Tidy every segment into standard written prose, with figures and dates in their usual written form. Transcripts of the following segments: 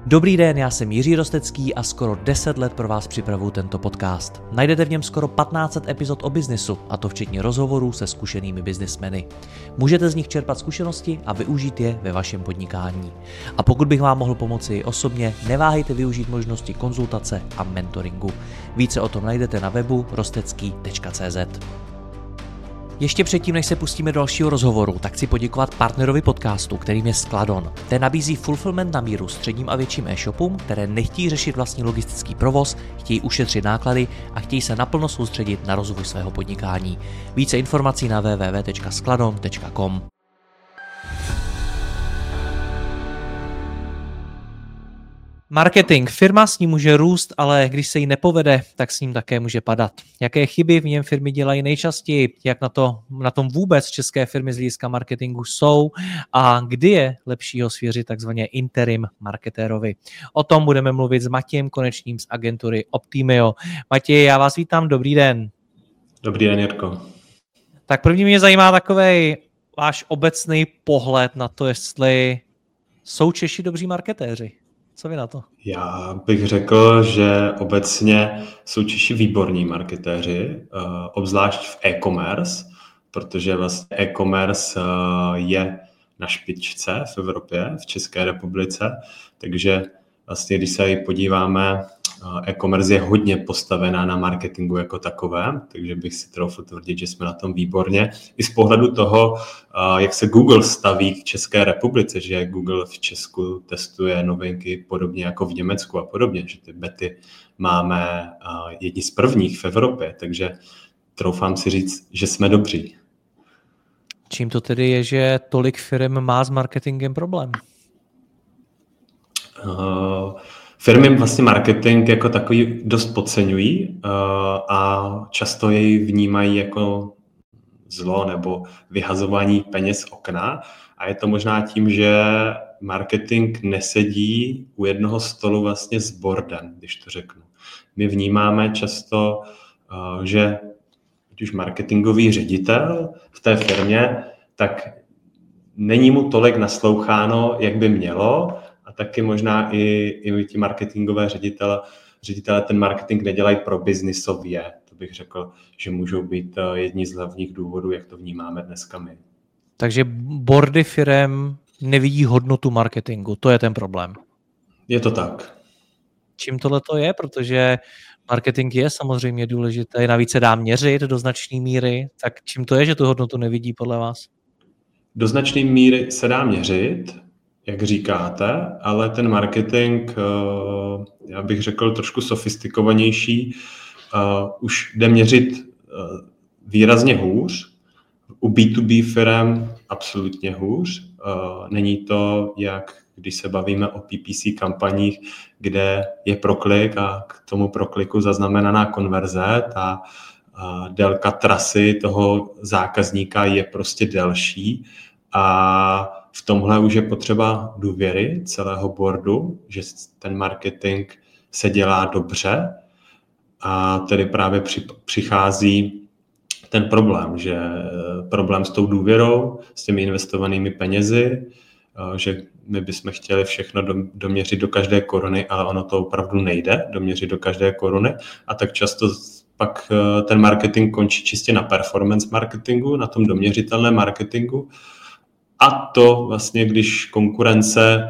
Dobrý den, já jsem Jiří Rostecký a skoro 10 let pro vás připravuju tento podcast. Najdete v něm skoro 1500 epizod o biznesu, a to včetně rozhovorů se zkušenými biznismeny. Můžete z nich čerpat zkušenosti a využít je ve vašem podnikání. A pokud bych vám mohl pomoci i osobně, neváhejte využít možnosti konzultace a mentoringu. Více o tom najdete na webu rostecký.cz. Ještě předtím, než se pustíme do dalšího rozhovoru, tak chci poděkovat partnerovi podcastu, kterým je Skladon. Ten nabízí fulfillment na míru středním a větším e-shopům, které nechtějí řešit vlastní logistický provoz, chtějí ušetřit náklady a chtějí se naplno soustředit na rozvoj svého podnikání. Více informací na www.skladon.com. Marketing. Firma s ním může růst, ale když se jí nepovede, tak s ním také může padat. Jaké chyby v něm firmy dělají nejčastěji, jak na tom vůbec české firmy z hlediska marketingu jsou a kdy je lepší ho svěřit takzvaně interim marketérovi. O tom budeme mluvit s Matějem Konečným z agentury Optimio. Matěj, já vás vítám, dobrý den. Dobrý den, Jirko. Tak první mě zajímá takovej váš obecný pohled na to, jestli jsou Češi dobří marketéři. Co vy na to? Já bych řekl, že obecně jsou Češi výborní marketéři, obzvlášť v e-commerce, protože vlastně e-commerce je na špičce v Evropě, v České republice, takže vlastně, když se podíváme, e-commerce je hodně postavená na marketingu jako takovém, takže bych si troufl tvrdit, že jsme na tom výborně. I z pohledu toho, jak se Google staví k České republice, že Google v Česku testuje novinky podobně jako v Německu a podobně, že ty bety máme jedni z prvních v Evropě, takže troufám si říct, že jsme dobří. Čím to tedy je, že tolik firm má s marketingem problém? Firmy vlastně marketing jako takový dost podceňují a často jej vnímají jako zlo nebo vyhazování peněz z okna. A je to možná tím, že marketing nesedí u jednoho stolu vlastně s boardem, když to řeknu. My vnímáme často, že když marketingový ředitel v té firmě, tak není mu tolik nasloucháno, jak by mělo, a taky možná i ti marketingové ředitele ten marketing nedělají pro biznisově. To bych řekl, že můžou být jedni z hlavních důvodů, jak to vnímáme dneska my. Takže boardy firem nevidí hodnotu marketingu, to je ten problém. Je to tak. Čím tohle to je? Protože marketing je samozřejmě důležitý, navíc se dá měřit do značné míry, tak čím to je, že tu hodnotu nevidí podle vás? Do značné míry se dá měřit, jak říkáte, ale ten marketing, já bych řekl, trošku sofistikovanější, už jde měřit výrazně hůř. U B2B firm absolutně hůř. Není to, jak když se bavíme o PPC kampaních, kde je proklik a k tomu prokliku zaznamenaná konverze, ta délka trasy toho zákazníka je prostě delší a v tomhle už je potřeba důvěry celého boardu, že ten marketing se dělá dobře a tedy právě přichází ten problém, že problém s tou důvěrou, s těmi investovanými penězi, že my bychom chtěli všechno doměřit do každé koruny, ale ono to opravdu nejde doměřit do každé koruny a tak často pak ten marketing končí čistě na performance marketingu, na tom doměřitelném marketingu. A to vlastně, když konkurence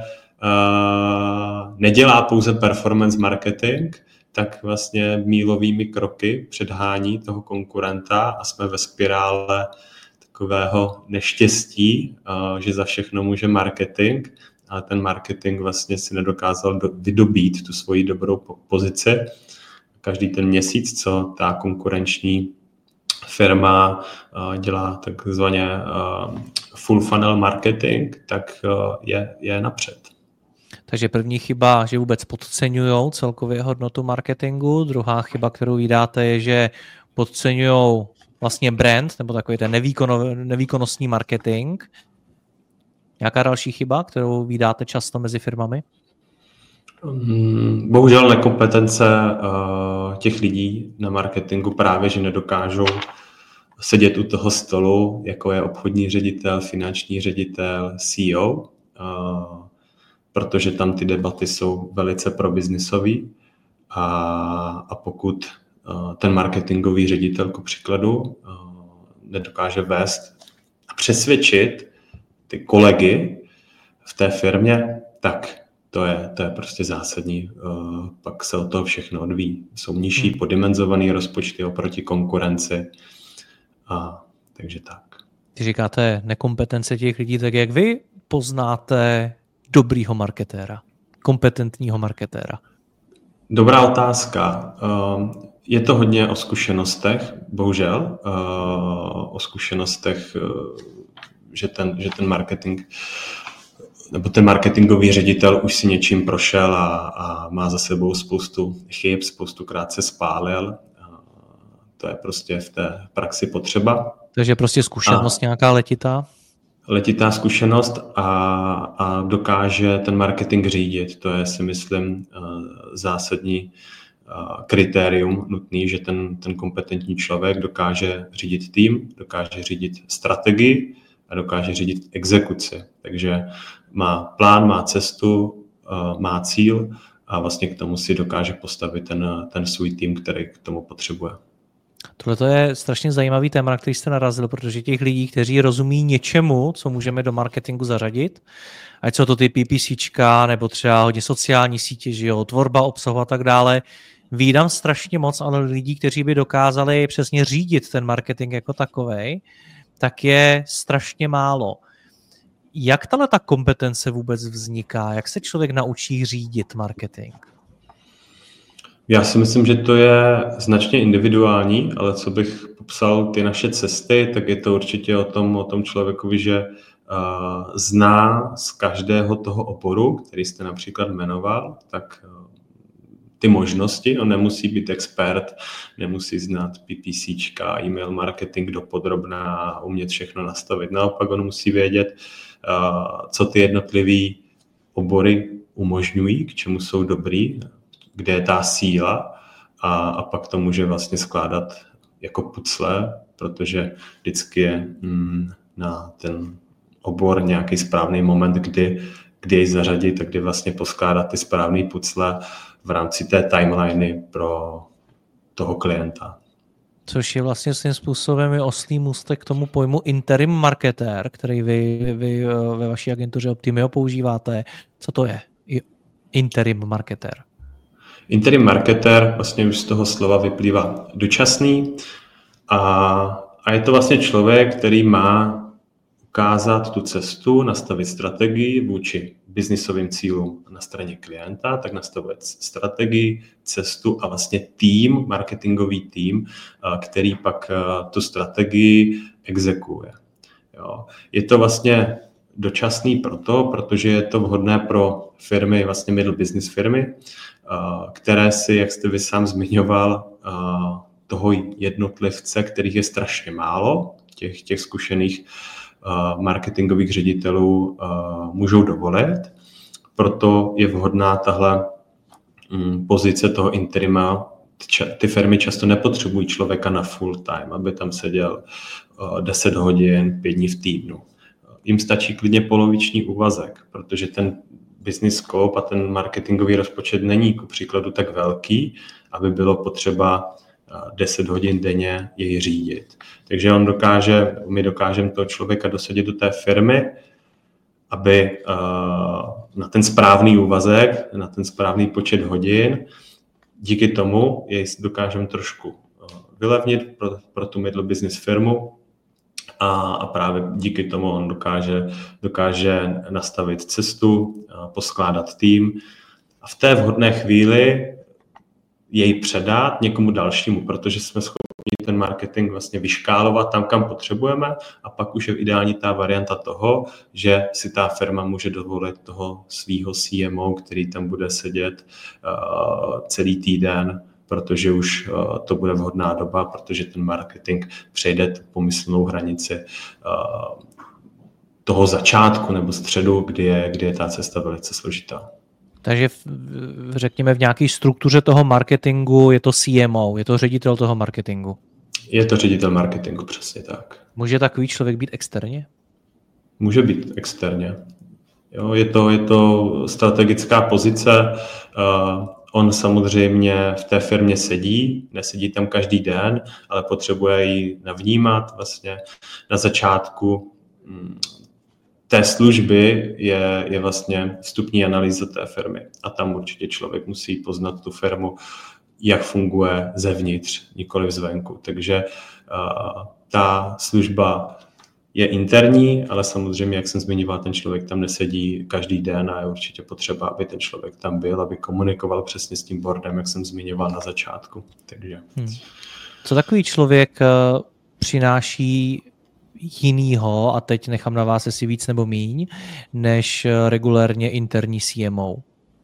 nedělá pouze performance marketing, tak vlastně mílovými kroky předhání toho konkurenta a jsme ve spirále takového neštěstí, že za všechno může marketing, ale ten marketing vlastně si nedokázal vydobít tu svoji dobrou pozici. Každý ten měsíc, co ta konkurenční firma dělá takzvaně full funnel marketing, tak je napřed. Takže první chyba, že vůbec podceňují celkově hodnotu marketingu. Druhá chyba, kterou vydáte, je, že podceňují vlastně brand, nebo takový ten nevýkonnostní marketing. Jaká další chyba, kterou vydáte často mezi firmami? Bohužel nekompetence těch lidí na marketingu právě, že nedokážou sedět u toho stolu, jako je obchodní ředitel, finanční ředitel, CEO. protože tam ty debaty jsou velice probiznisový a pokud ten marketingový ředitel, ku příkladu, nedokáže vést a přesvědčit ty kolegy v té firmě, tak to je prostě zásadní. Pak se od toho všechno odvíjí. Jsou nižší podimenzované rozpočty oproti konkurenci. Takže tak. Když říkáte nekompetence těch lidí, tak jak vy poznáte dobrýho marketéra, kompetentního marketéra? Dobrá otázka. Je to hodně o zkušenostech, bohužel. O zkušenostech, že ten marketing nebo ten marketingový ředitel už si něčím prošel a má za sebou spoustu chyb, spoustukrát se spálil. To je prostě v té praxi potřeba. Takže prostě zkušenost nějaká letitá? Letitá zkušenost a dokáže ten marketing řídit. To je, si myslím, zásadní kritérium nutný, že ten kompetentní člověk dokáže řídit tým, dokáže řídit strategii a dokáže řídit exekuci. Takže má plán, má cestu, má cíl a vlastně k tomu si dokáže postavit ten svůj tým, který k tomu potřebuje. Tohle je strašně zajímavý téma, na který jste narazil, protože těch lidí, kteří rozumí něčemu, co můžeme do marketingu zařadit, ať jsou to ty PPCčka, nebo třeba hodně sociální sítě, že jo, tvorba obsahu a tak dále, vídám strašně moc, ale lidí, kteří by dokázali přesně řídit ten marketing jako takovej, tak je strašně málo. Jak ta kompetence vůbec vzniká? Jak se člověk naučí řídit marketing? Já si myslím, že to je značně individuální, ale co bych popsal ty naše cesty, tak je to určitě o tom člověkovi, že zná z každého toho oboru, který jste například jmenoval, tak ty možnosti, on nemusí být expert, nemusí znát PPCčka, e-mail marketing dopodrobná a umět všechno nastavit. Naopak on musí vědět, co ty jednotlivý obory umožňují, k čemu jsou dobrý, kde je ta síla a pak to může vlastně skládat jako pucle, protože vždycky je na ten obor nějaký správný moment, kdy jej zařadit a kdy vlastně poskládat ty správné pucle v rámci té timeliny pro toho klienta. Což je vlastně svým způsobem oslý můstek k tomu pojmu interim marketér, který vy ve vaší agentuře Optimio používáte. Co to je interim marketér? Interim marketér vlastně už z toho slova vyplývá dočasný a je to vlastně člověk, který má ukázat tu cestu, nastavit strategii vůči biznisovým cílům na straně klienta, tak nastavit strategii, cestu a vlastně tým, marketingový tým, který pak tu strategii exekuje. Jo. Je to vlastně dočasný protože je to vhodné pro firmy, vlastně middle business firmy, které si, jak jste vy sám zmiňoval, toho jednotlivce, kterých je strašně málo, těch zkušených marketingových ředitelů můžou dovolit. Proto je vhodná tahle pozice toho interima. Ty firmy často nepotřebují člověka na full time, aby tam seděl 10 hodin, 5 dní v týdnu. Jim stačí klidně poloviční úvazek, protože ten business scope a ten marketingový rozpočet není ku příkladu tak velký, aby bylo potřeba 10 hodin denně jej řídit. Takže my dokážeme toho člověka dosadit do té firmy, aby na ten správný úvazek, na ten správný počet hodin, díky tomu jej dokážeme trošku vylevnit pro tu middle business firmu a právě díky tomu on dokáže nastavit cestu, poskládat tým a v té vhodné chvíli jej předat někomu dalšímu, protože jsme schopni ten marketing vlastně vyškálovat tam, kam potřebujeme a pak už je ideální ta varianta toho, že si ta firma může dovolit toho svýho CMO, který tam bude sedět celý týden, protože už to bude vhodná doba, protože ten marketing přejde tu pomyslnou hranici toho začátku nebo středu, kdy je ta cesta velice složitá. Takže řekněme v nějaké struktuře toho marketingu je to CMO, je to ředitel toho marketingu. Je to ředitel marketingu, přesně tak. Může takový člověk být externě? Může být externě. Jo, je to strategická pozice. On samozřejmě v té firmě sedí, nesedí tam každý den, ale potřebuje ji navnímat. Vlastně na začátku té služby je vlastně vstupní analýza té firmy. A tam určitě člověk musí poznat tu firmu, jak funguje zevnitř, nikoli zvenku. Takže ta služba je interní, ale samozřejmě, jak jsem zmiňoval, ten člověk tam nesedí každý den a je určitě potřeba, aby ten člověk tam byl, aby komunikoval přesně s tím boardem, jak jsem zmiňoval na začátku. Takže. Co takový člověk přináší jinýho, a teď nechám na vás, jestli víc nebo míň, než regulérně interní CMO?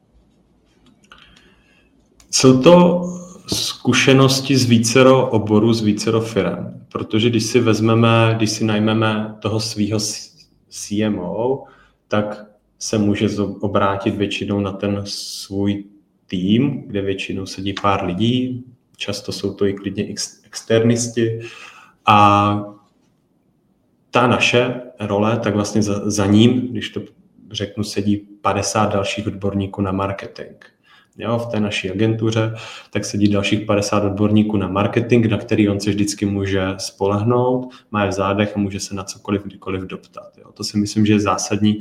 Jsou to zkušenosti z vícero oborů, z vícero firem, protože když si najmeme toho svého CMO, tak se může obrátit většinou na ten svůj tým, kde většinou sedí pár lidí, často jsou to i klidně externisti a ta naše role, tak vlastně za ním, když to řeknu, sedí 50 dalších odborníků na marketing. Jo, v té naší agentuře, tak sedí dalších 50 odborníků na marketing, na který on se vždycky může spolehnout, má je v zádech a může se na cokoliv kdykoliv doptat. Jo. To si myslím, že je zásadní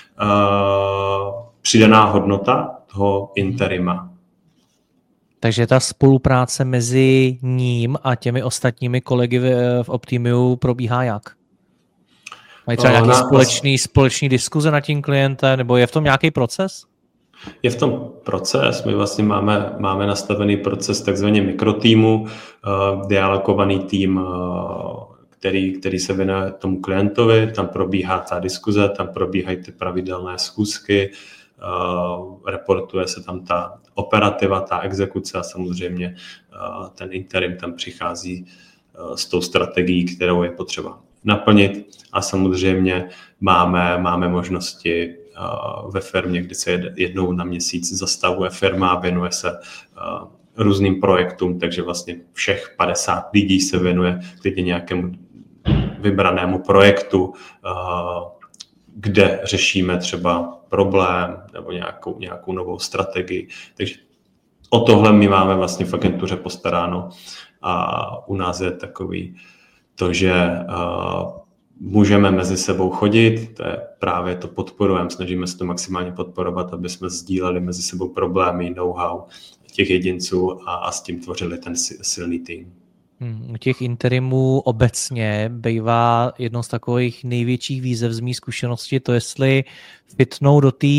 přidaná hodnota toho interima. Takže ta spolupráce mezi ním a těmi ostatními kolegy v Optimiu probíhá jak? Mají třeba nějaký společný diskuze nad tím klientem, nebo je v tom nějaký proces? Je v tom proces, my vlastně máme nastavený proces takzvaně mikrotýmu, dialogovaný tým, který se věnuje tomu klientovi, tam probíhá ta diskuze, tam probíhají ty pravidelné schůzky, reportuje se tam ta operativa, ta exekuce a samozřejmě ten interim tam přichází s tou strategií, kterou je potřeba naplnit a samozřejmě máme možnosti ve firmě, kdy se jednou na měsíc zastavuje firma a věnuje se různým projektům, takže vlastně všech 50 lidí se věnuje klidně nějakému vybranému projektu, kde řešíme třeba problém nebo nějakou novou strategii. Takže o tohle my máme vlastně v agentuře postaráno a u nás je takový to, že můžeme mezi sebou chodit, to je právě to podporujeme, snažíme se to maximálně podporovat, aby jsme sdíleli mezi sebou problémy, know-how těch jedinců a s tím tvořili ten silný tým. U těch interimů obecně bývá jednou z takových největších výzev z mý zkušenosti to, jestli fitnou do té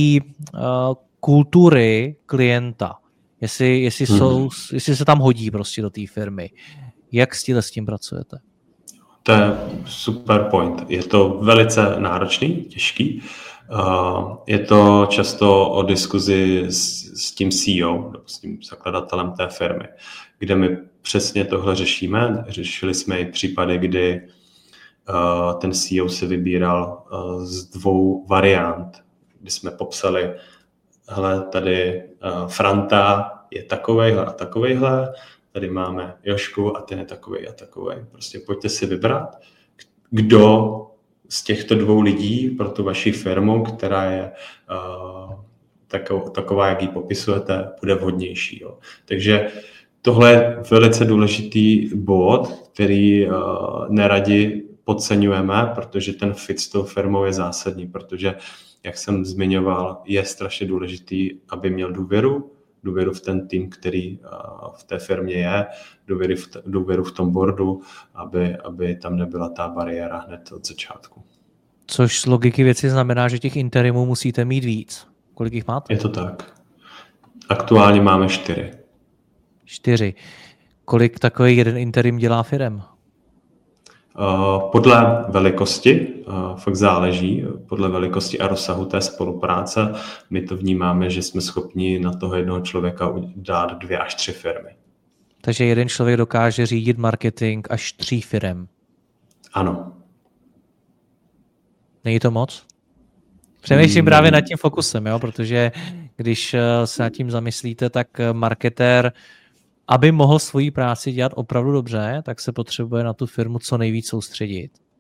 kultury klienta, jestli se tam hodí prostě do té firmy. Jak s tím pracujete? To je super point. Je to velice náročný, těžký. Je to často o diskuzi s tím CEO, s tím zakladatelem té firmy, kde my přesně tohle řešíme. Řešili jsme i případy, kdy ten CEO se vybíral z 2 variant, kdy jsme popsali, hele, tady Franta je takovejhle a takovejhle, tady máme Jošku a ten je takovej a takovej. Prostě pojďte si vybrat, kdo z těchto 2 lidí pro tu vaši firmu, která je taková, jak ji popisujete, bude vhodnější. Jo. Takže tohle je velice důležitý bod, který neradi podceňujeme, protože ten fit s tou firmou je zásadní, protože, jak jsem zmiňoval, je strašně důležitý, aby měl důvěru v ten tým, který v té firmě je, důvěru v tom boardu, aby tam nebyla ta bariéra hned od začátku. Což z logiky věci znamená, že těch interimů musíte mít víc. Kolik jich máte? Je to tak. Aktuálně máme 4. 4. Kolik takový jeden interim dělá firem? Podle velikosti, fakt záleží, podle velikosti a rozsahu té spolupráce, my to vnímáme, že jsme schopni na toho jednoho člověka dát 2 až 3 firmy. Takže jeden člověk dokáže řídit marketing až 3 firem. Ano. Není to moc? Přemýšlím právě nad tím fokusem, jo? Protože když se nad tím zamyslíte, tak marketér, aby mohl svoji práci dělat opravdu dobře, tak se potřebuje na tu firmu co nejvíc soustředit.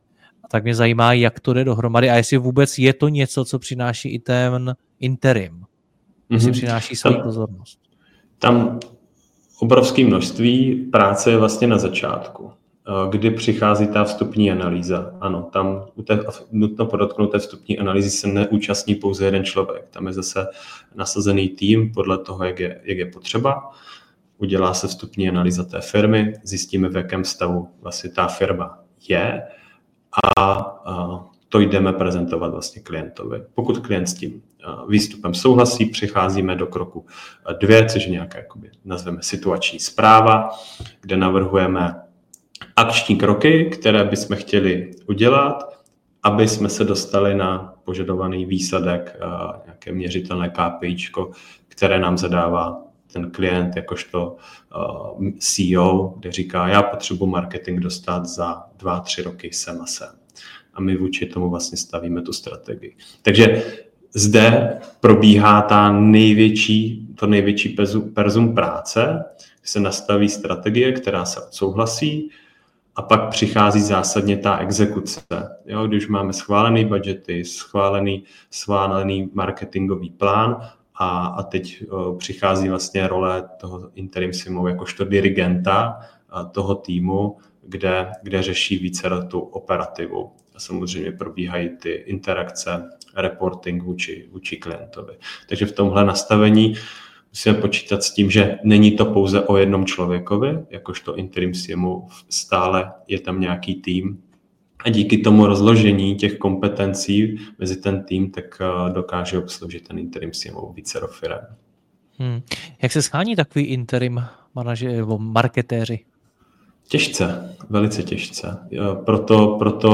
A tak mě zajímá, jak to jde dohromady a jestli vůbec je to něco, co přináší i ten interim. Jestli přináší svoji pozornost. Tam obrovské množství práce je vlastně na začátku, kdy přichází ta vstupní analýza. Ano, tam nutno podotknout, té vstupní analýzy se neúčastní pouze jeden člověk. Tam je zase nasazený tým podle toho, jak je potřeba. Udělá se vstupní analýza té firmy, zjistíme, v jakém stavu vlastně ta firma je a to jdeme prezentovat vlastně klientovi. Pokud klient s tím výstupem souhlasí, přicházíme do kroku 2, což je nějaká, jakoby, nazveme situační zpráva, kde navrhujeme akční kroky, které bychom chtěli udělat, aby jsme se dostali na požadovaný výsledek, nějaké měřitelné KPIčko, které nám zadává ten klient jakožto CEO, kde říká, já potřebuji marketing dostat za 2-3 roky sem a sem. A my vůči tomu vlastně stavíme tu strategii. Takže zde probíhá to největší perzum práce, kdy se nastaví strategie, která se odsouhlasí a pak přichází zásadně ta exekuce. Jo, když máme schválený budgety, schválený marketingový plán a teď přichází vlastně role toho interim CMO jakožto dirigenta toho týmu, kde řeší více tu operativu. A samozřejmě probíhají ty interakce, reporting vůči klientovi. Takže v tomhle nastavení musíme počítat s tím, že není to pouze o jednom člověkovi, jakožto interim CMO, stále je tam nějaký tým a díky tomu rozložení těch kompetencí mezi ten tým, tak dokáže obsloužit ten interim CMO vícero firem. Jak se schání takový interim manažer nebo marketéři? Těžce, velice těžce. Proto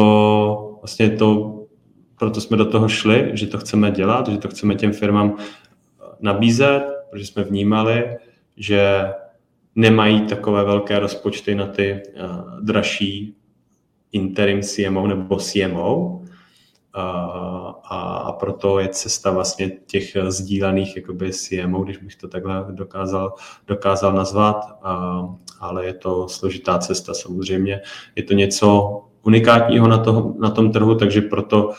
jsme do toho šli, že to chceme dělat, že to chceme těm firmám nabízet, protože jsme vnímali, že nemají takové velké rozpočty na ty dražší interim CMO nebo CMO a proto je cesta vlastně těch sdílených jakoby CMO, když bych to takhle dokázal nazvat, ale je to složitá cesta samozřejmě. Je to něco unikátního na tom trhu, takže proto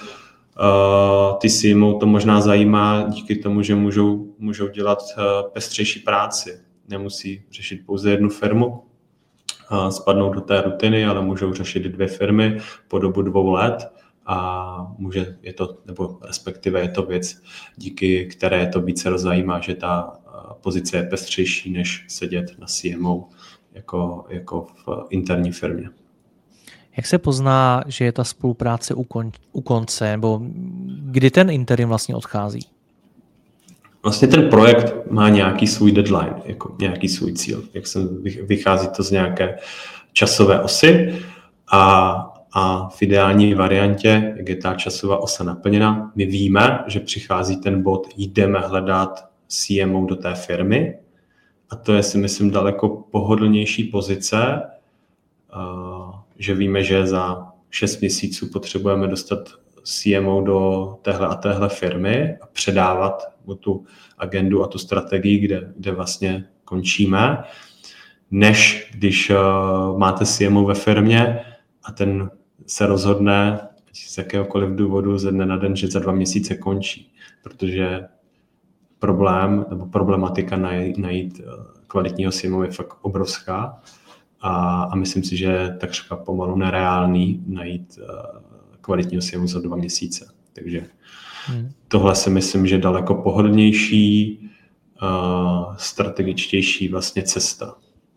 ty CMO to možná zajímá díky tomu, že můžou dělat pestřejší práci. Nemusí řešit pouze jednu firmu, spadnout do té rutiny, ale můžou řešit 2 firmy po dobu 2 let a respektive je to věc, díky které to více zajímá, že ta pozice je pestřejší, než sedět na CMO jako v interní firmě. Jak se pozná, že je ta spolupráce u konce, nebo kdy ten interim vlastně odchází? Vlastně ten projekt má nějaký svůj deadline, jako nějaký svůj cíl. Vychází to z nějaké časové osy a v ideální variantě, jak je ta časová osa naplněna, my víme, že přichází ten bod, jdeme hledat CMO do té firmy a to je si myslím daleko pohodlnější pozice, že víme, že za 6 měsíců potřebujeme dostat CMO do téhle a téhle firmy a předávat tu agendu a tu strategii, kde vlastně končíme, než když máte CMO ve firmě a ten se rozhodne z jakéhokoliv důvodu ze dne na den, že za 2 měsíce končí, protože problematika najít kvalitního CMO je fakt obrovská a myslím si, že je takřka pomalu nereálný najít kvalitního CMO za 2 měsíce. Takže tohle si myslím, že je daleko pohodlnější, strategičtější vlastně cesta.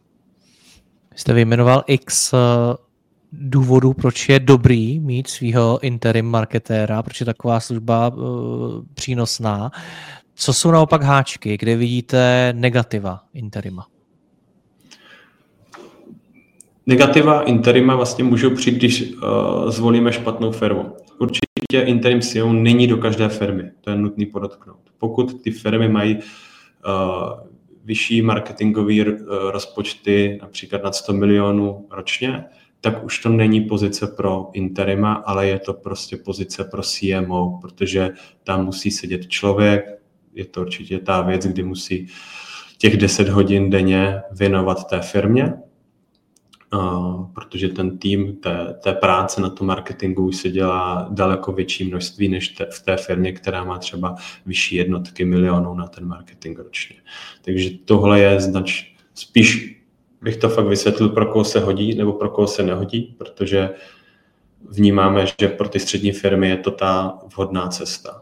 Jste vyjmenoval X důvodů, proč je dobrý mít svého interim marketéra, proč je taková služba přínosná. Co jsou naopak háčky, kde vidíte negativa interima? Negativa interima vlastně můžou přijít, když zvolíme špatnou firmu. Určitě interim CEO není do každé firmy, to je nutný podotknout. Pokud ty firmy mají vyšší marketingové rozpočty, například nad 100 milionů ročně, tak už to není pozice pro interima, ale je to prostě pozice pro CMO, protože tam musí sedět člověk, je to určitě ta věc, kdy musí těch 10 hodin denně věnovat té firmě. protože ten tým té práce na tom marketingu už se dělá daleko větší množství než v té firmě, která má třeba vyšší jednotky milionů na ten marketing ročně. Takže tohle je spíš bych to fakt vysvětlil, pro koho se hodí nebo pro koho se nehodí, protože vnímáme, že pro ty střední firmy je to ta vhodná cesta.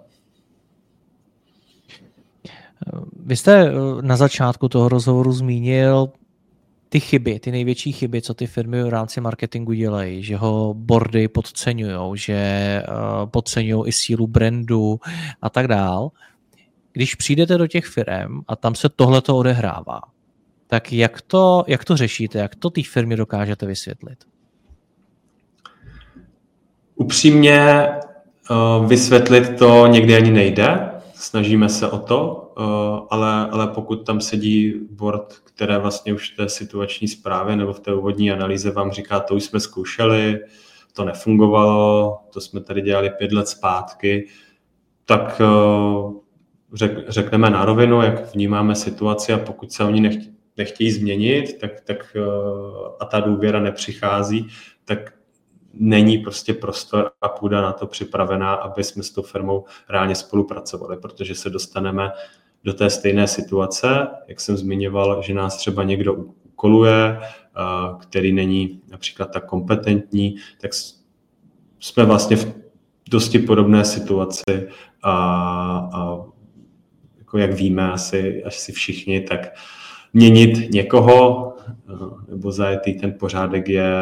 Vy jste na začátku toho rozhovoru zmínil ty největší chyby, co ty firmy v rámci marketingu dělají, že ho boardy podceňujou, že podceňují i sílu brandu a tak dál. Když přijdete do těch firm a tam se tohleto odehrává, tak jak to řešíte, jak to té firmě dokážete vysvětlit? Upřímně vysvětlit to někdy ani nejde, snažíme se o to, ale pokud tam sedí board, které vlastně už v té situační zprávě nebo v té úvodní analýze vám říká, to už jsme zkoušeli, to nefungovalo, to jsme tady dělali 5 let zpátky, tak řekneme na rovinu, jak vnímáme situaci a pokud se oni nechtějí změnit, tak a ta důvěra nepřichází, tak není prostě prostor a půda na to připravená, aby jsme s tou firmou reálně spolupracovali, protože se dostaneme do té stejné situace, jak jsem zmiňoval, že nás třeba někdo úkoluje, který není například tak kompetentní, tak jsme vlastně v dosti podobné situaci a jako jak víme asi všichni, tak měnit někoho nebo zajetý ten pořádek je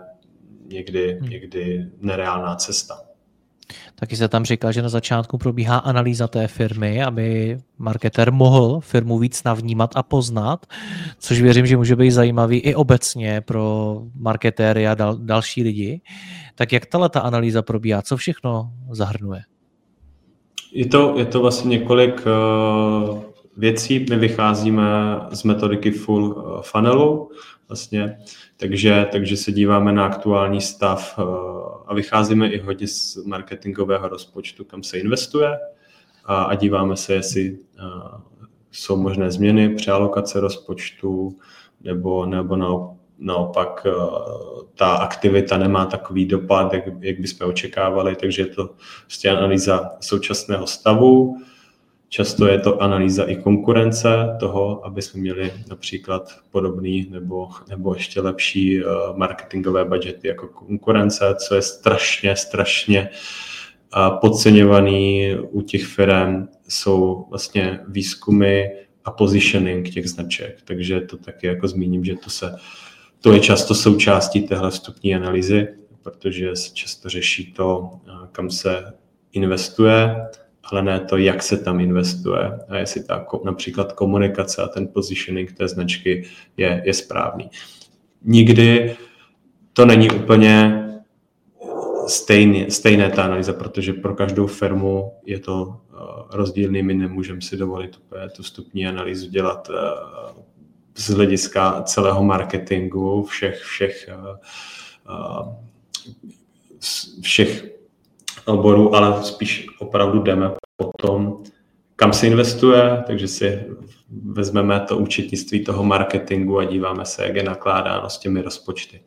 někdy nereálná cesta. Taky se tam říká, že na začátku probíhá analýza té firmy, aby marketér mohl firmu víc navnímat a poznat, což věřím, že může být zajímavý i obecně pro marketéry a další lidi. Tak jak ta analýza probíhá? Co všechno zahrnuje? Je to vlastně několik věcí. My vycházíme z metodiky full funnelu, vlastně, takže se díváme na aktuální stav a vycházíme i hodně z marketingového rozpočtu, kam se investuje a díváme se, jestli jsou možné změny, přealokace rozpočtu nebo naopak ta aktivita nemá takový dopad, jak bychom očekávali, takže je to prostě analýza současného stavu. Často je to analýza i konkurence toho, aby jsme měli například podobný nebo ještě lepší marketingové budgety jako konkurence, co je strašně podceňovaný u těch firm, jsou vlastně výzkumy a positioning těch značek. Takže to taky jako zmíním, že to je často součástí téhle vstupní analýzy, protože se často řeší to, kam se investuje, ale ne to, jak se tam investuje a jestli ta například komunikace a ten positioning té značky je správný. Nikdy to není úplně stejné ta analýza, protože pro každou firmu je to rozdílný. My nemůžeme si dovolit úplně tu vstupní analýzu dělat z hlediska celého marketingu, všech oborů, ale spíš opravdu jdeme po tom, kam se investuje, takže si vezmeme to účetnictví toho marketingu a díváme se, jak je nakládáno s těmi rozpočty.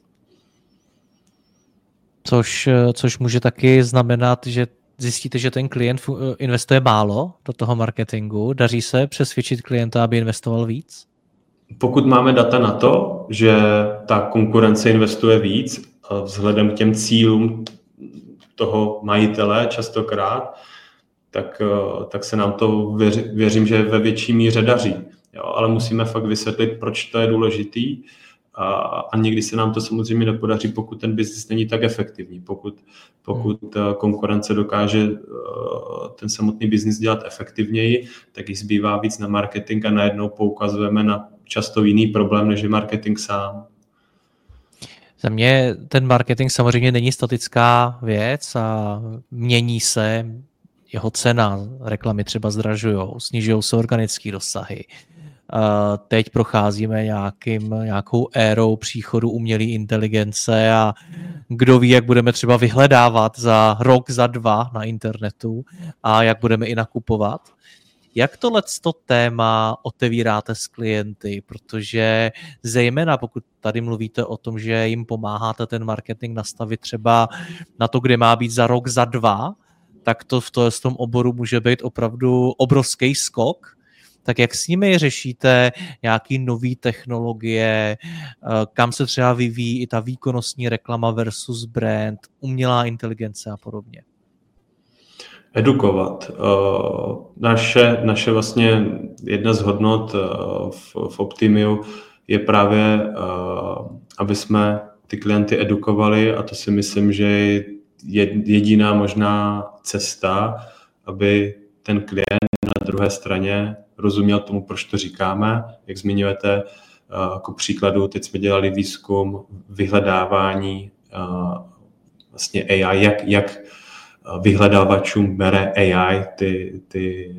Což může taky znamenat, že zjistíte, že ten klient investuje málo do toho marketingu. Daří se přesvědčit klienta, aby investoval víc? Pokud máme data na to, že ta konkurence investuje víc vzhledem k těm cílům toho majitele častokrát, tak se nám to věřím, že ve větší míře daří. Jo, ale musíme fakt vysvětlit, proč to je důležitý a někdy se nám to samozřejmě nepodaří, pokud ten biznis není tak efektivní. Pokud konkurence dokáže ten samotný biznis dělat efektivněji, tak jí zbývá víc na marketing a najednou poukazujeme na často jiný problém, než je marketing sám. Za mě ten marketing samozřejmě není statická věc a mění se jeho cena. Reklamy třeba zdražujou, snižují se organické dosahy. Teď procházíme nějakou érou příchodu umělé inteligence a kdo ví, jak budeme třeba vyhledávat za rok, za 2 na internetu a jak budeme i nakupovat. Jak tohleto téma otevíráte s klienty? Protože zejména pokud tady mluvíte o tom, že jim pomáháte ten marketing nastavit třeba na to, kde má být za rok, za 2, tak to v tom oboru může být opravdu obrovský skok. Tak jak s nimi řešíte nějaké nové technologie, kam se třeba vyvíjí i ta výkonnostní reklama versus brand, umělá inteligence a podobně? Edukovat. Naše vlastně jedna z hodnot v Optimiu je právě, aby jsme ty klienty edukovali, a to si myslím, že je jediná možná cesta, aby ten klient na druhé straně rozuměl tomu, proč to říkáme. Jak zmiňujete, jako příkladu, teď jsme dělali výzkum vyhledávání vlastně AI, jak vyhledávačům bere AI ty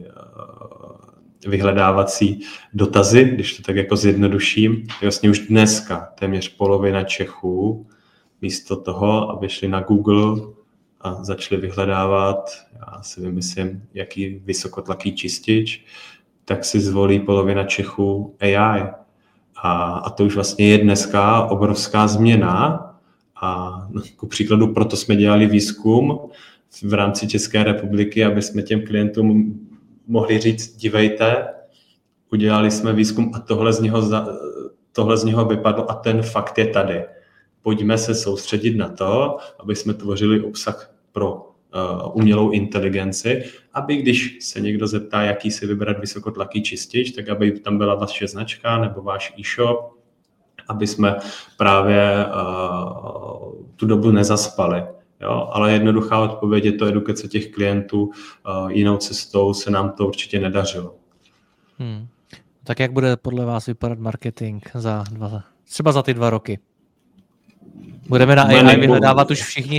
vyhledávací dotazy, když to tak jako zjednoduším. Vlastně už dneska téměř polovina Čechů místo toho, aby šli na Google a začali vyhledávat, já si vymyslím, jaký vysokotlaký čistič, tak si zvolí polovina Čechů AI. A to už vlastně je dneska obrovská změna. A ku příkladu proto jsme dělali výzkum v rámci České republiky, aby jsme těm klientům mohli říct, dívejte, udělali jsme výzkum a tohle z něho vypadlo a ten fakt je tady. Pojďme se soustředit na to, aby jsme tvořili obsah pro umělou inteligenci, aby když se někdo zeptá, jaký si vybrat vysokotlaký čistič, tak aby tam byla vaše značka nebo váš e-shop, aby jsme právě tu dobu nezaspali. Jo? Ale jednoduchá odpověď je to edukace těch klientů, jinou cestou se nám to určitě nedařilo. Tak jak bude podle vás vypadat marketing třeba za ty 2 roky? Budeme na AI vyhledávat už všichni?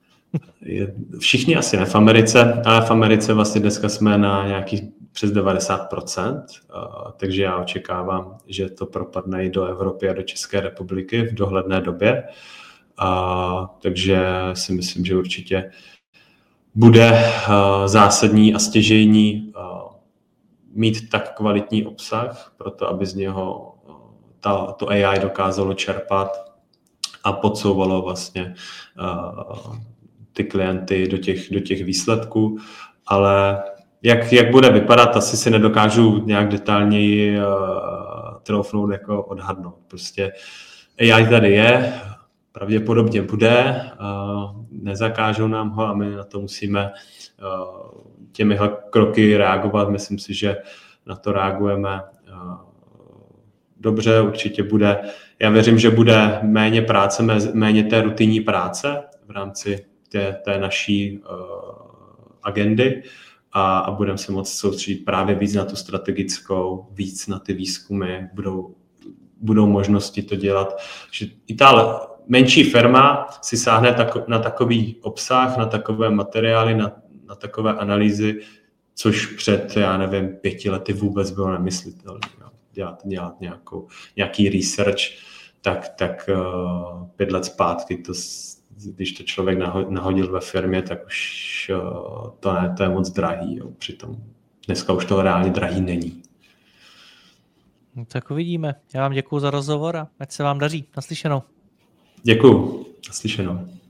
Všichni asi ne v Americe, ale v Americe vlastně dneska jsme na nějakých přes 90%, takže já očekávám, že to propadne i do Evropy a do České republiky v dohledné době. Takže si myslím, že určitě bude zásadní a stěžejní mít tak kvalitní obsah, proto aby z něho to AI dokázalo čerpat a podsouvalo vlastně ty klienty do těch výsledků, ale jak bude vypadat, asi si nedokážu nějak detailněji troufnout jako odhadnout. Prostě AI tady je, pravděpodobně bude, nezakážou nám ho a my na to musíme těmihle kroky reagovat. Myslím si, že na to reagujeme dobře, určitě bude. Já věřím, že bude méně práce, méně té rutinní práce v rámci té naší agendy a budeme se moct soustředit právě víc na tu strategickou, víc na ty výzkumy, budou možnosti to dělat. Že i ta menší firma si sáhne na takový obsah, na takové materiály, na takové analýzy, což před, 5 lety vůbec bylo nemyslitelné. Dělat nějaký research, tak 5 let zpátky, když to člověk nahodil ve firmě, tak už to je moc drahý. Jo. Přitom dneska už to reálně drahý není. Tak uvidíme. Já vám děkuju za rozhovor a ať se vám daří. Naslyšenou. Děkuju. Naslyšenou.